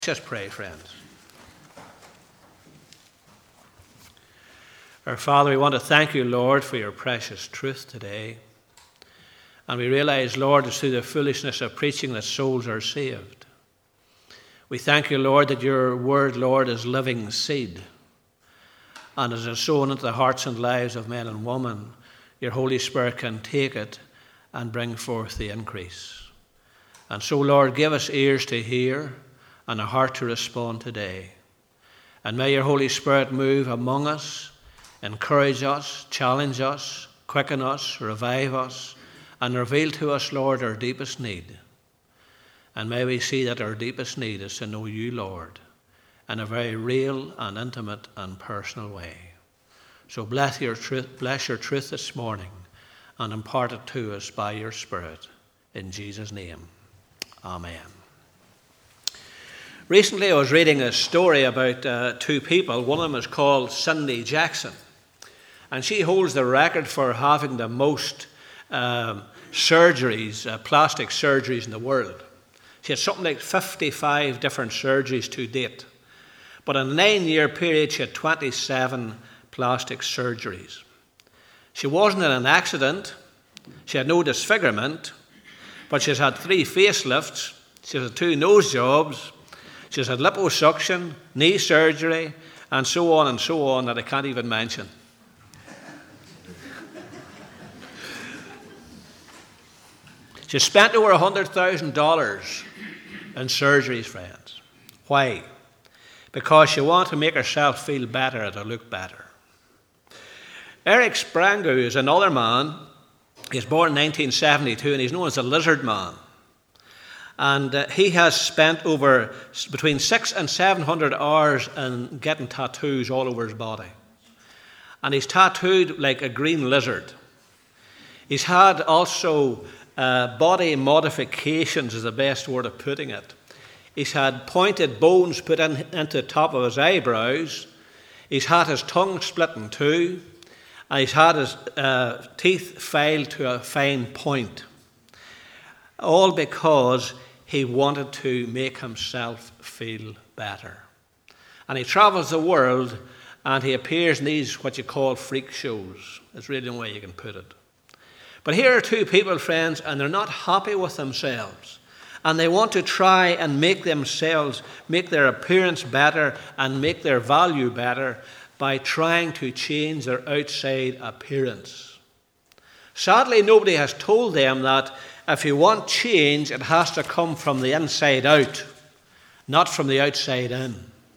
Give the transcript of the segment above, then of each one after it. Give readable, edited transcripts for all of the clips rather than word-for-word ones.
Just pray, friends. Our Father, we want to thank you, Lord, for your precious truth today. And we realize, Lord, it's through the foolishness of preaching that souls are saved. We thank you, Lord, that your word, Lord, is living seed. And as it's sown into the hearts and lives of men and women, your Holy Spirit can take it and bring forth the increase. And so, Lord, give us ears to hear and a heart to respond today. And may your Holy Spirit move among us, encourage us, challenge us, quicken us, revive us, and reveal to us, Lord, our deepest need. And may we see that our deepest need is to know you, Lord, in a very real and intimate and personal way. So bless your truth this morning and impart it to us by your Spirit. In Jesus' name, amen. Recently I was reading a story about two people. One of them is called Cindy Jackson. And she holds the record for having the most surgeries, plastic surgeries in the world. She had something like 55 different surgeries to date. But in a 9-year period, she had 27 plastic surgeries. She wasn't in an accident. She had no disfigurement. But she's had 3 facelifts. She's had 2 nose jobs. She's had liposuction, knee surgery, and so on that I can't even mention. She spent over $100,000 in surgeries, friends. Why? Because she wanted to make herself feel better and to look better. Eric Sprangou is another man. He was born in 1972 and he's known as the Lizard Man. And he has spent over between 600 and 700 hours in getting tattoos all over his body. And he's tattooed like a green lizard. He's had also body modifications is the best word of putting it. He's had pointed bones put into the top of his eyebrows. He's had his tongue split in 2. And he's had his teeth filed to a fine point. All because he wanted to make himself feel better. And he travels the world and he appears in these what you call freak shows. That's really the way you can put it. But here are 2 people, friends, and they're not happy with themselves. And they want to try and make themselves, make their appearance better and make their value better by trying to change their outside appearance. Sadly, nobody has told them that if you want change, it has to come from the inside out, not from the outside in.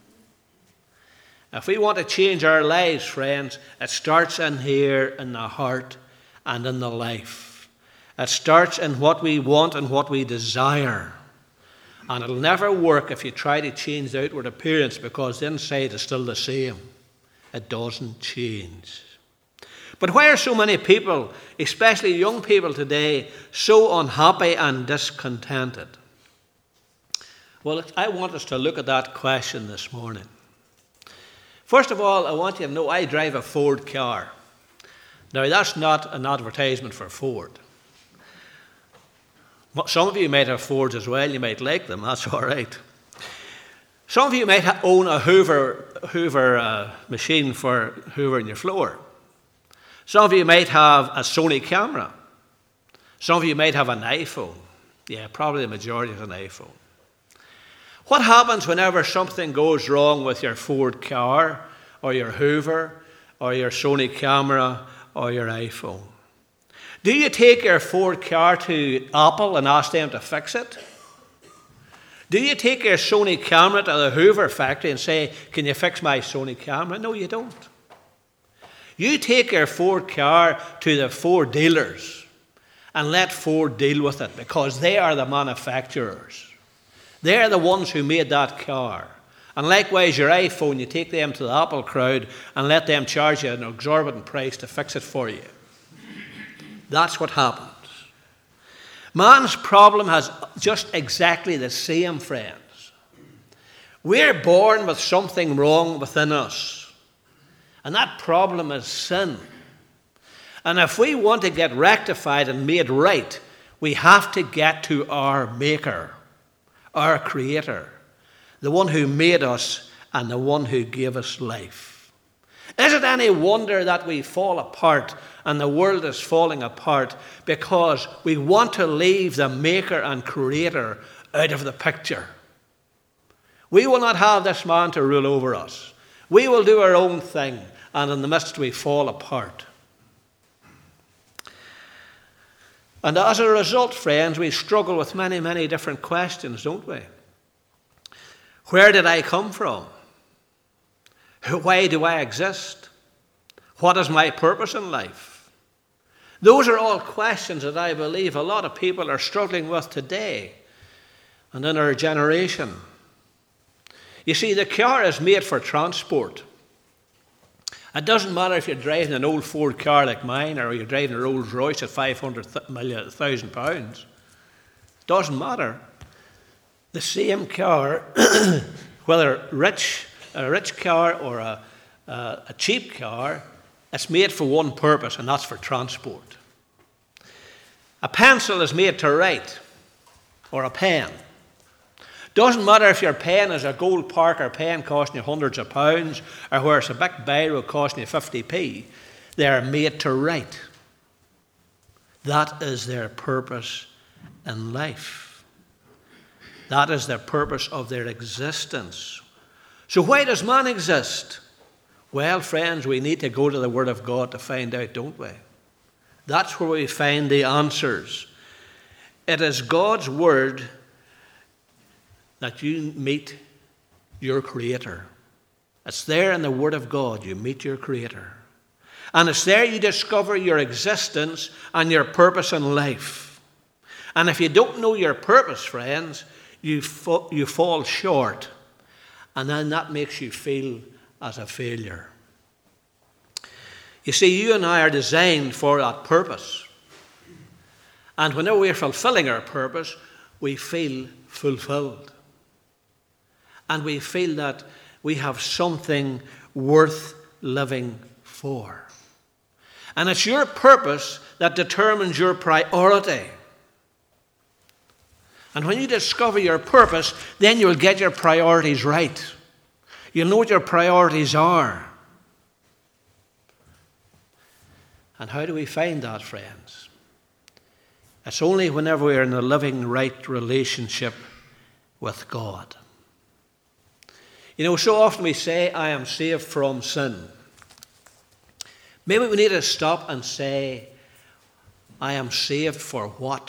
If we want to change our lives, friends, it starts in here, in the heart and in the life. It starts in what we want and what we desire. And it'll never work if you try to change the outward appearance because the inside is still the same. It doesn't change. But why are so many people, especially young people today, so unhappy and discontented? Well, I want us to look at that question this morning. First of all, I want you to know I drive a Ford car. Now, that's not an advertisement for Ford. Some of you might have Fords as well. You might like them. That's all right. Some of you might own a Hoover machine for hoovering your floor. Some of you might have a Sony camera. Some of you might have an iPhone. Yeah, probably the majority is an iPhone. What happens whenever something goes wrong with your Ford car or your Hoover or your Sony camera or your iPhone? Do you take your Ford car to Apple and ask them to fix it? Do you take your Sony camera to the Hoover factory and say, can you fix my Sony camera? No, you don't. You take your Ford car to the Ford dealers and let Ford deal with it because they are the manufacturers. They are the ones who made that car. And likewise, your iPhone, you take them to the Apple crowd and let them charge you an exorbitant price to fix it for you. That's what happens. Man's problem has just exactly the same, friends. We're born with something wrong within us. And that problem is sin. And if we want to get rectified and made right, we have to get to our Maker, our Creator, the one who made us and the one who gave us life. Is it any wonder that we fall apart and the world is falling apart because we want to leave the maker and creator out of the picture? We will not have this man to rule over us. We will do our own thing, and in the midst we fall apart. And as a result, friends, we struggle with many, many different questions, don't we? Where did I come from? Why do I exist? What is my purpose in life? Those are all questions that I believe a lot of people are struggling with today and in our generation. You see, the car is made for transport. It doesn't matter if you're driving an old Ford car like mine or you're driving a Rolls Royce at £500,000. It doesn't matter. The same car, whether a rich car or a cheap car, it's made for one purpose, and that's for transport. A pencil is made to write, or a pen. Doesn't matter if your pen is a gold Parker pen costing you hundreds of pounds, or where it's a big biro costing you 50p. They're made to write. That is their purpose in life. That is the purpose of their existence. So why does man exist? Well, friends, we need to go to the Word of God to find out, don't we? That's where we find the answers. It is God's Word that you meet your Creator. It's there in the Word of God you meet your Creator. And it's there you discover your existence and your purpose in life. And if you don't know your purpose, friends, you fall short. And then that makes you feel as a failure. You see, you and I are designed for that purpose. And whenever we're fulfilling our purpose, we feel fulfilled. And we feel that we have something worth living for. And it's your purpose that determines your priority. And when you discover your purpose, then you'll get your priorities right. You'll know what your priorities are. And how do we find that, friends? It's only whenever we're in a living, right relationship with God. You know, so often we say, I am saved from sin. Maybe we need to stop and say, I am saved for what?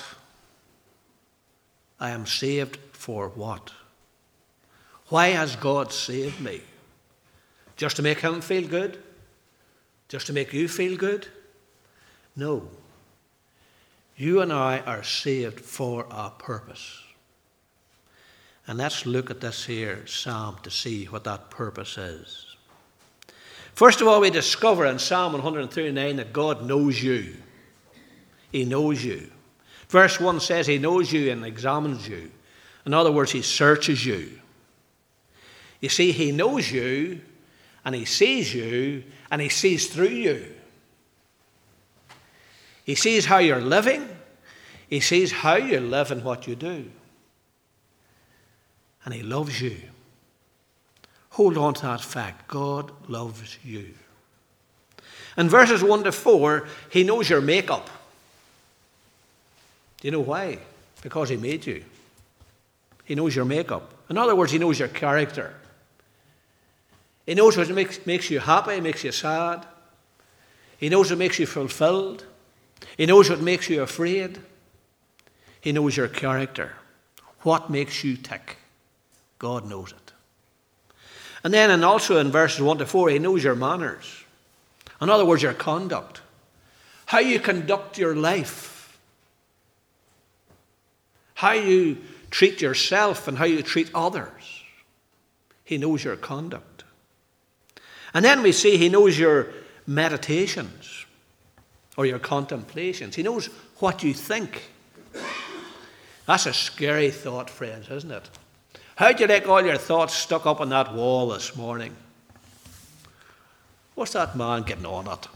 I am saved for what? Why has God saved me? Just to make him feel good? Just to make you feel good? No. You and I are saved for a purpose. And let's look at this here psalm to see what that purpose is. First of all, we discover in Psalm 139 that God knows you. He knows you. Verse 1 says he knows you and examines you. In other words, he searches you. You see, he knows you and he sees through you. He sees how you're living. He sees how you live and what you do. And he loves you. Hold on to that fact. God loves you. In verses 1 to 4, he knows your makeup. Do you know why? Because he made you. He knows your makeup. In other words, he knows your character. He knows what makes you happy, makes you sad. He knows what makes you fulfilled. He knows what makes you afraid. He knows your character. What makes you tick? God knows it. And then also in verses 1 to 4, he knows your manners. In other words, your conduct. How you conduct your life. How you treat yourself and how you treat others. He knows your conduct. And then we see he knows your meditations or your contemplations. He knows what you think. That's a scary thought, friends, isn't it? How'd you like all your thoughts stuck up on that wall this morning? What's that man getting on at?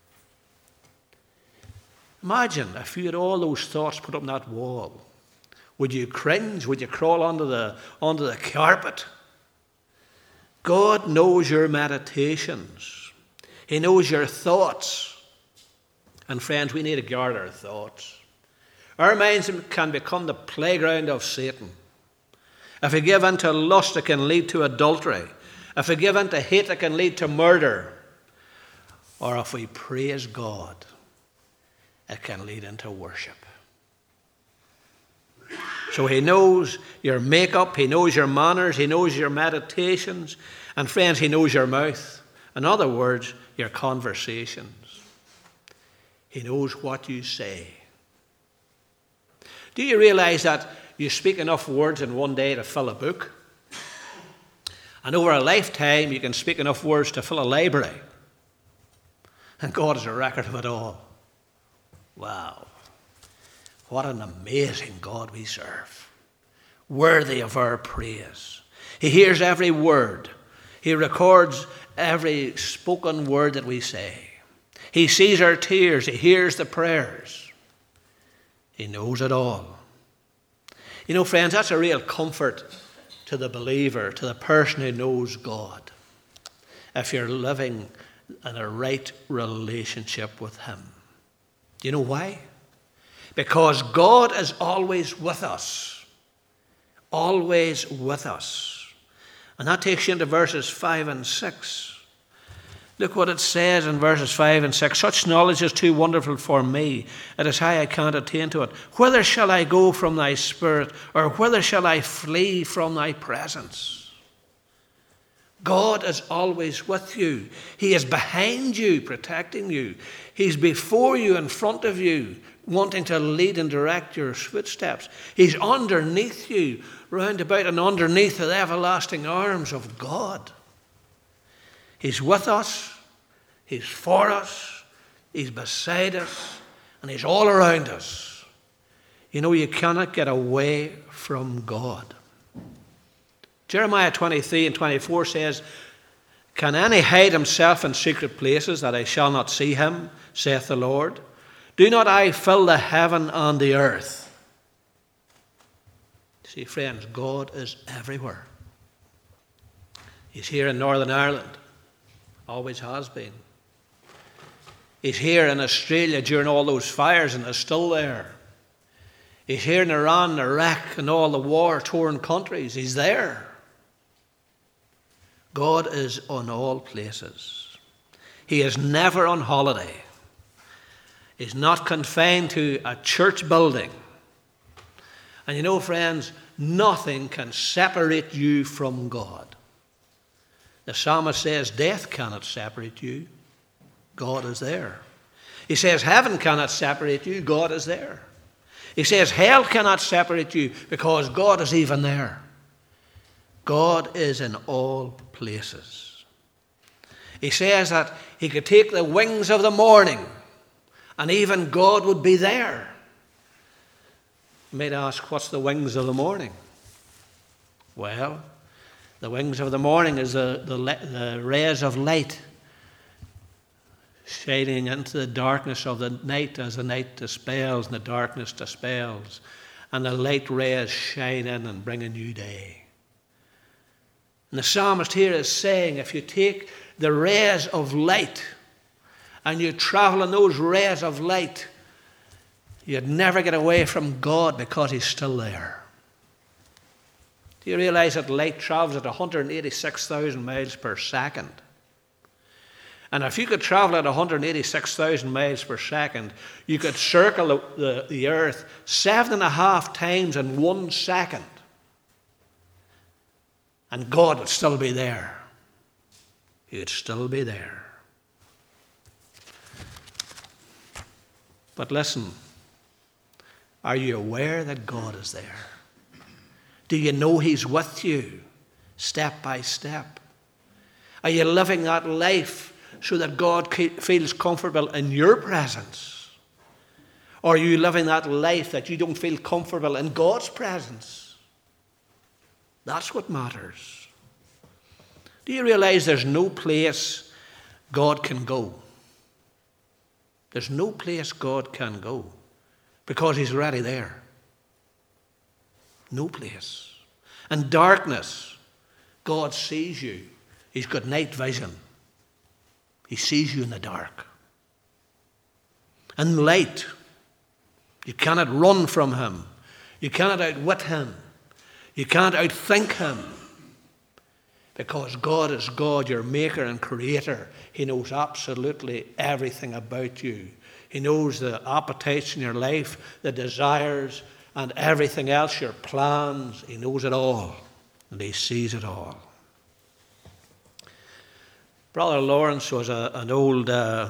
Imagine if you had all those thoughts put up on that wall. Would you cringe? Would you crawl onto the carpet? God knows your meditations. He knows your thoughts. And friends, we need to guard our thoughts. Our minds can become the playground of Satan. If we give in to lust, it can lead to adultery. If we give in to hate, it can lead to murder. Or if we praise God, it can lead into worship. So he knows your makeup, he knows your manners, he knows your meditations, and friends, he knows your mouth. In other words, your conversations. He knows what you say. Do you realize that you speak enough words in one day to fill a book? And over a lifetime, you can speak enough words to fill a library. And God is a record of it all. Wow. What an amazing God we serve. Worthy of our praise. He hears every word. He records every spoken word that we say. He sees our tears. He hears the prayers. He knows it all. You know, friends, that's a real comfort to the believer, to the person who knows God, if you're living in a right relationship with him. Do you know why? Because God is always with us. Always with us. And that takes you into verses 5 and 6. Look what it says in verses 5 and 6. Such knowledge is too wonderful for me. It is high, I can't attain to it. Whither shall I go from thy spirit? Or whither shall I flee from thy presence? God is always with you. He is behind you, protecting you. He's before you, in front of you, wanting to lead and direct your footsteps. He's underneath you, round about and underneath the everlasting arms of God. He's with us, he's for us, he's beside us, and he's all around us. You know, you cannot get away from God. Jeremiah 23 and 24 says, Can any hide himself in secret places that I shall not see him, saith the Lord? Do not I fill the heaven and the earth? See, friends, God is everywhere. He's here in Northern Ireland. Always has been. He's here in Australia during all those fires and is still there. He's here in Iran, Iraq, and all the war-torn countries. He's there. God is on all places. He is never on holiday. He's not confined to a church building. And you know, friends, nothing can separate you from God. The psalmist says, death cannot separate you. God is there. He says, heaven cannot separate you. God is there. He says, hell cannot separate you because God is even there. God is in all places. He says that he could take the wings of the morning and even God would be there. You might ask, what's the wings of the morning? Well, the wings of the morning is the rays of light shining into the darkness of the night as the night dispels and the darkness dispels. And the light rays shine in and bring a new day. And the psalmist here is saying, if you take the rays of light and you travel in those rays of light, you'd never get away from God because he's still there. Do you realize that light travels at 186,000 miles per second? And if you could travel at 186,000 miles per second, you could circle the earth 7.5 times in 1 second. And God would still be there. He would still be there. But listen, are you aware that God is there? Do you know he's with you step by step? Are you living that life so that God feels comfortable in your presence? Or are you living that life that you don't feel comfortable in God's presence? That's what matters. Do you realize there's no place God can go? There's no place God can go because he's already there. No place. In darkness, God sees you. He's got night vision. He sees you in the dark. In light, you cannot run from him. You cannot outwit him. You can't outthink him. Because God is God, your maker and creator. He knows absolutely everything about you. He knows the appetites in your life, the desires, and everything else, your plans. He knows it all. And he sees it all. Brother Lawrence was an old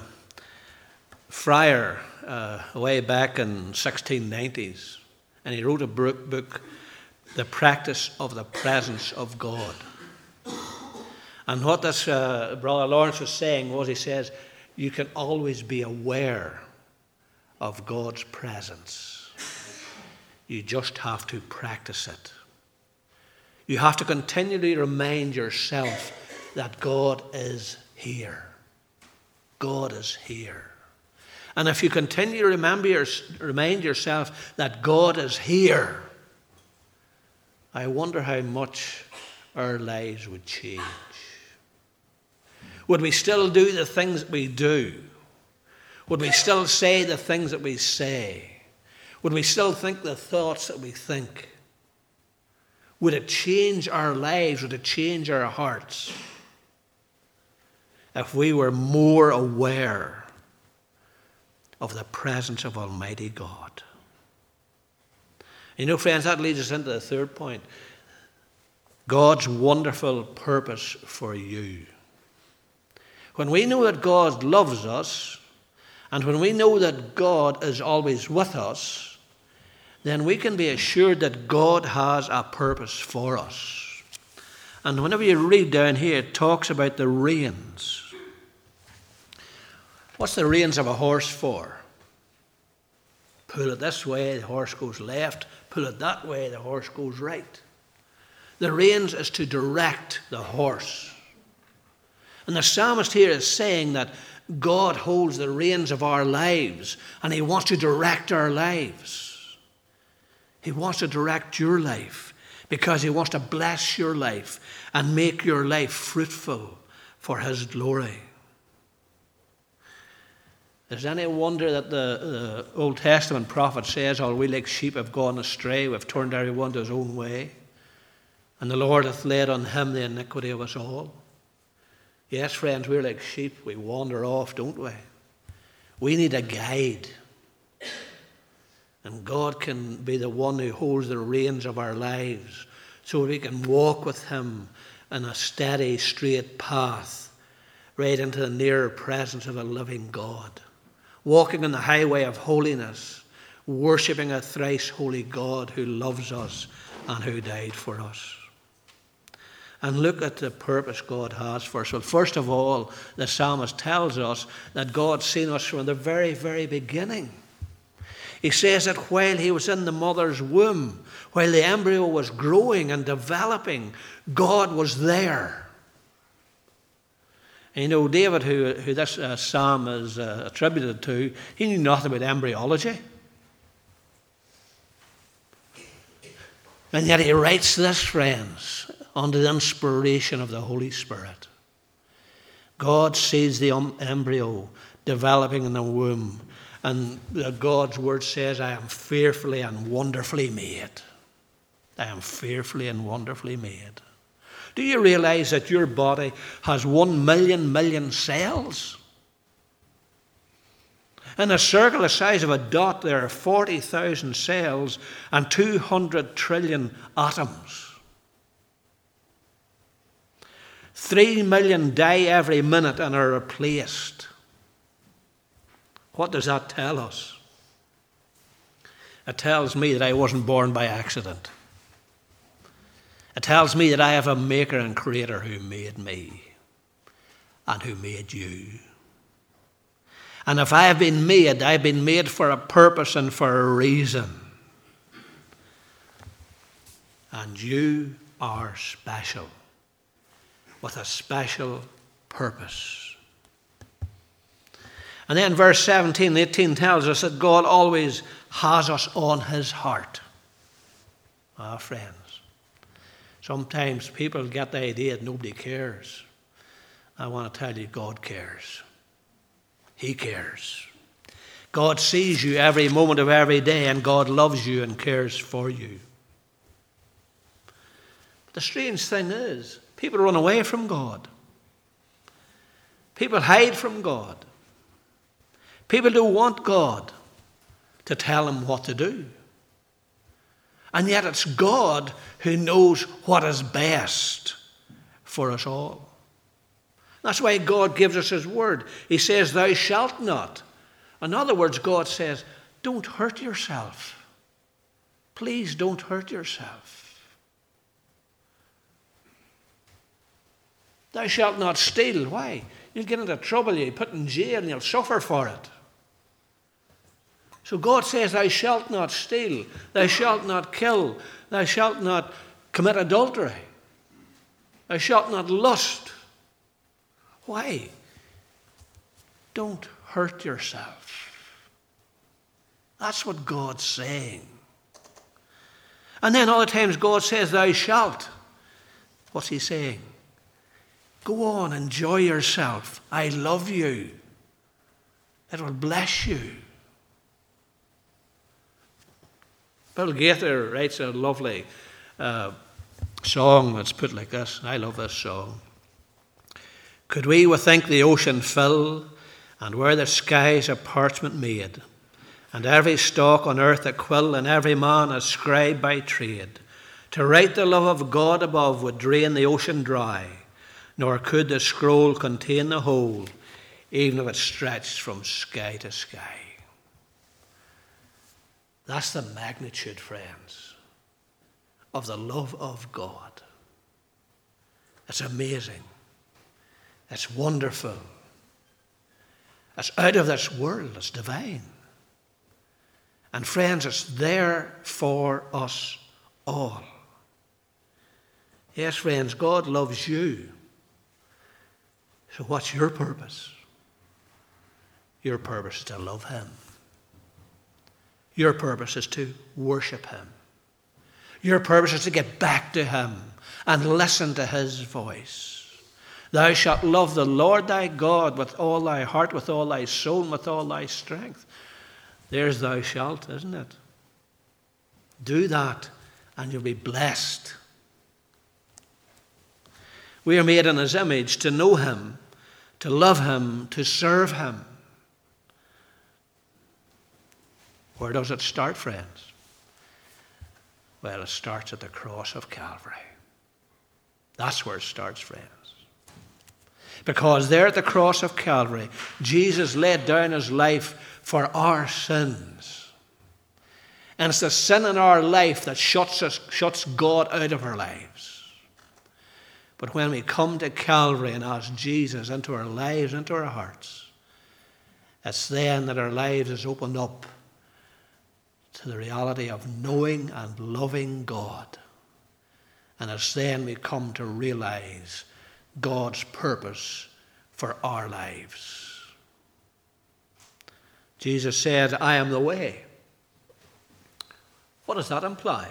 friar way back in 1690s. And he wrote a book, The Practice of the Presence of God. And what this Brother Lawrence was saying was, he says, you can always be aware of God's presence. You just have to practice it. You have to continually remind yourself that God is here. God is here. And if you continue to remind yourself that God is here, I wonder how much our lives would change. Would we still do the things that we do? Would we still say the things that we say? Would we still think the thoughts that we think? Would it change our lives? Would it change our hearts? If we were more aware of the presence of Almighty God. You know, friends, that leads us into the third point. God's wonderful purpose for you. When we know that God loves us, and when we know that God is always with us, then we can be assured that God has a purpose for us. And whenever you read down here, it talks about the reins. What's the reins of a horse for? Pull it this way, the horse goes left. Pull it that way, the horse goes right. The reins is to direct the horse. And the psalmist here is saying that God holds the reins of our lives, and he wants to direct our lives. He wants to direct your life because he wants to bless your life and make your life fruitful for his glory. Is it any wonder that the Old Testament prophet says, all we like sheep have gone astray, we've turned every one to his own way, and the Lord hath laid on him the iniquity of us all? Yes, friends, we're like sheep. We wander off, don't we? We need a guide. And God can be the one who holds the reins of our lives so we can walk with him in a steady, straight path right into the nearer presence of a living God. Walking on the highway of holiness, worshipping a thrice holy God who loves us and who died for us. And look at the purpose God has for us. Well, first of all, the psalmist tells us that God's seen us from the very, very beginning. He says that while he was in the mother's womb, while the embryo was growing and developing, God was there. And you know, David, who this psalm is attributed to, he knew nothing about embryology. And yet he writes this, friends, under the inspiration of the Holy Spirit. God sees the embryo developing in the womb, and God's word says, I am fearfully and wonderfully made. I am fearfully and wonderfully made. Do you realize that your body has 1 million cells? In a circle the size of a dot, there are 40,000 cells and 200 trillion atoms. 3 million die every minute and are replaced. What does that tell us? It tells me that I wasn't born by accident. It tells me that I have a maker and creator who made me and who made you. And if I have been made, I've been made for a purpose and for a reason. And you are special, with a special purpose. And then verse 17 and 18 tells us that God always has us on his heart. Ah, friends, sometimes people get the idea that nobody cares. I want to tell you, God cares. He cares. God sees you every moment of every day, and God loves you and cares for you. But the strange thing is, people run away from God. People hide from God. People don't want God to tell them what to do. And yet it's God who knows what is best for us all. That's why God gives us his word. He says, thou shalt not. In other words, God says, don't hurt yourself. Please don't hurt yourself. Thou shalt not steal. Why? You'll get into trouble, you'll be put in jail, and you'll suffer for it. So God says, thou shalt not steal, thou shalt not kill, thou shalt not commit adultery, thou shalt not lust. Why? Don't hurt yourself. That's what God's saying. And then other times God says, thou shalt. What's he saying? Go on, enjoy yourself. I love you. It will bless you. Bill Gaither writes a lovely song that's put like this. I love this song. Could we with ink the ocean fill, and were the skies a parchment made, and every stalk on earth a quill, and every man a scribe by trade, to write the love of God above would drain the ocean dry, nor could the scroll contain the whole, even if it stretched from sky to sky. That's the magnitude, friends, of the love of God. It's amazing. It's wonderful. It's out of this world. It's divine. And friends, it's there for us all. Yes, friends, God loves you. So what's your purpose? Your purpose is to love him. Your purpose is to worship him. Your purpose is to get back to him and listen to his voice. Thou shalt love the Lord thy God with all thy heart, with all thy soul, and with all thy strength. There's thou shalt, isn't it? Do that and you'll be blessed. We are made in his image to know him, to love him, to serve him. Where does it start, friends? Well, it starts at the cross of Calvary. That's where it starts, friends. Because there at the cross of Calvary, Jesus laid down his life for our sins. And it's the sin in our life that shuts God out of our lives. But when we come to Calvary and ask Jesus into our lives, into our hearts, it's then that our lives is opened up to the reality of knowing and loving God. And it's then we come to realize God's purpose for our lives. Jesus said, I am the way. What does that imply?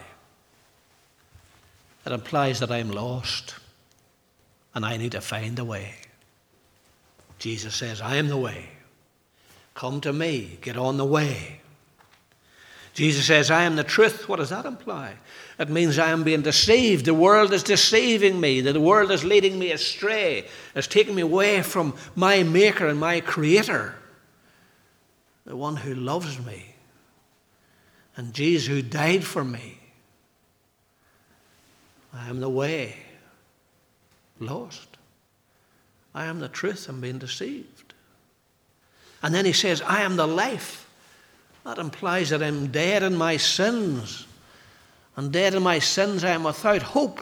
It implies that I'm lost and I need to find a way. Jesus says, I am the way. Come to me, get on the way. Jesus says, I am the truth. What does that imply? It means I am being deceived. The world is deceiving me. The world is leading me astray. It's taking me away from my Maker and my Creator, the one who loves me, and Jesus who died for me. I am the way. Lost. I am the truth. I'm being deceived. And then he says, I am the life. That implies that I'm dead in my sins. And dead in my sins I am without hope.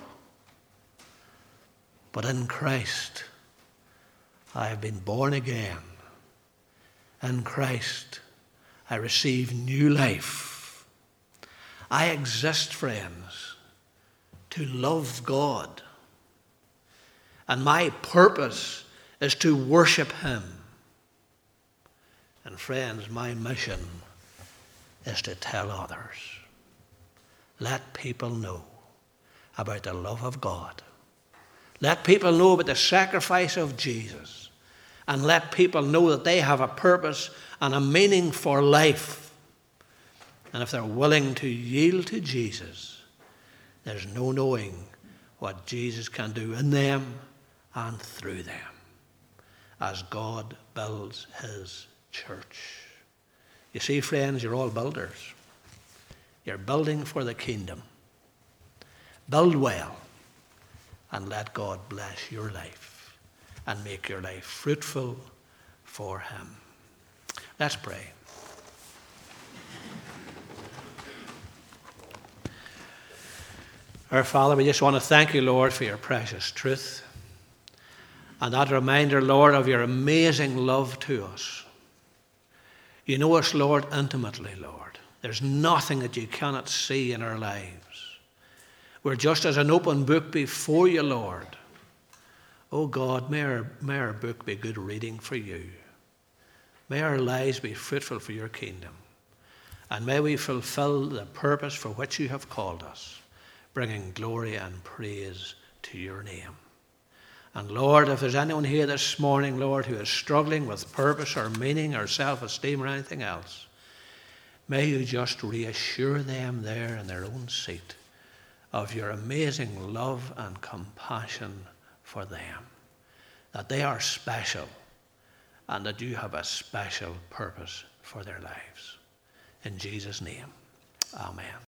But in Christ I have been born again. In Christ I receive new life. I exist, friends, to love God. And my purpose is to worship him. And friends, my mission is to tell others let people know about the love of God. Let people know about the sacrifice of Jesus. And let people know that they have a purpose and a meaning for life. And if they're willing to yield to Jesus, there's no knowing what Jesus can do in them and through them as God builds his church. You see, friends, you're all builders. You're building for the kingdom. Build well and let God bless your life and make your life fruitful for him. Let's pray. Our Father, we just want to thank you, Lord, for your precious truth. And that reminder, Lord, of your amazing love to us. You know us, Lord, intimately, Lord. There's nothing that you cannot see in our lives. We're just as an open book before you, Lord. Oh God, may our book be good reading for you. May our lives be fruitful for your kingdom. And may we fulfill the purpose for which you have called us, bringing glory and praise to your name. And Lord, if there's anyone here this morning, Lord, who is struggling with purpose or meaning or self-esteem or anything else, may you just reassure them there in their own seat of your amazing love and compassion for them, that they are special and that you have a special purpose for their lives. In Jesus' name, amen.